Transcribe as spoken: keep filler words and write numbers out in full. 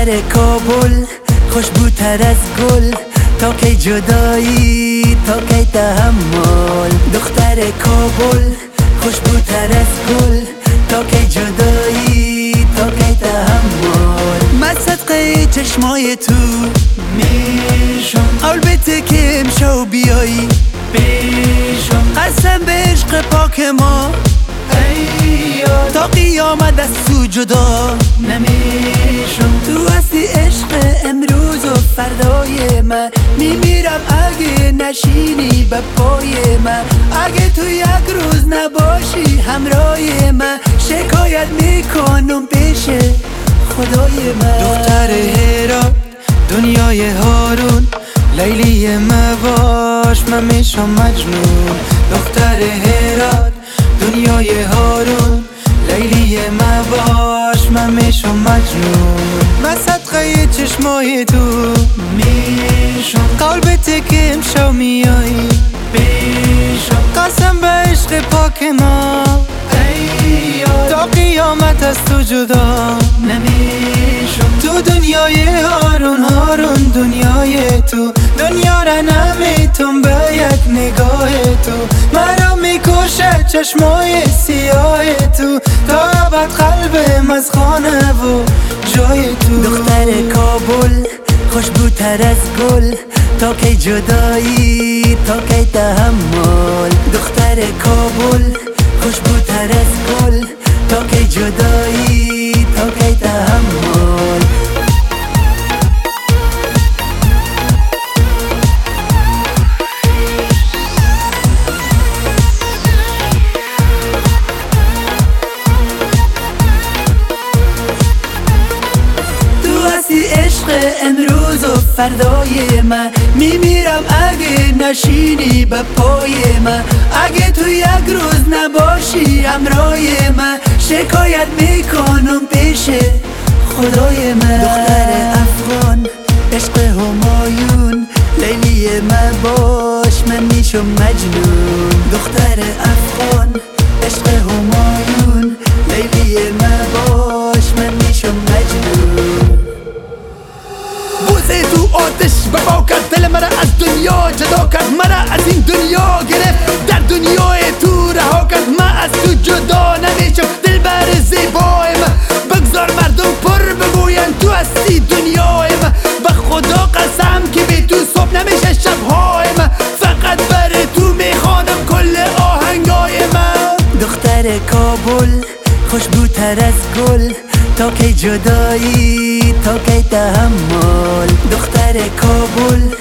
دختر کابل خوشبوتر از گل، تا کی جدایی تا کی تحمل. دختر کابل خوشبوتر از گل، تا کی جدایی تا کی تحمل. من صدقه چشمای تو میشم، البته که امشو بیایی پیشم. قسم به عشق پاک ما ایو، تا قیامت از تو جدا نمیشم. تو هستی عشق امروز و فردای من، میمیرم اگه نشینی به پای من. اگه تو یک روز نباشی همراه من، شکایت میکنم پیش خدای من. دختر هرات دنیای هارون، لیلی مباش من میشم مجنون. دختر هرات دنیای هارون، لیلی مباش من میشم مجنون. من صدقه چشمای تو میشم، قلبته که امشو میایی پیشم. قسم به عشق پاک ما ایو، تا قیامت از تو جدا نمیشم. تو دنیای هارون هارون دنیای تو، دنیا را نمیتون به یک نگاه تو. مرا میکشه چشمای سیاه تو، تا ابد قلبم از خانه و جای تو. دختر کابل خوشبوتر از گل، تا کی جدایی تا کی تحمل. دختر کابل خوشبوتر از گل، تا کی جدایی تا کی تحمل. عشق امروز و فردای من، میمیرم اگه نشینی به پای من. اگه تو یک روز نباشی همراه من، شکایت میکنم پیش خدای من. دختر افغان عشق همایون، لیلی من باش من میشم مجنون. دختر افغان عشق همایون، لیلی من باش من میشم مجنون. بوسه تو آتش بقا کرد، دل مرا از دنیا جدا کرد. مرا از این دنیا گرفت، در دنیای تو رها کرد. من از تو جدا نمیشم دل بر زیبای من. بگذار مردم پر بگوین تو هستی دنیای من. به خدا قسم که بی تو صبح نمیشه شبهای من. فقط بر تو میخوانم کل آهنگای من. دختر کابل خوشبوتر از گل، تا کی جدایی تا کی تحمل. دختر کابل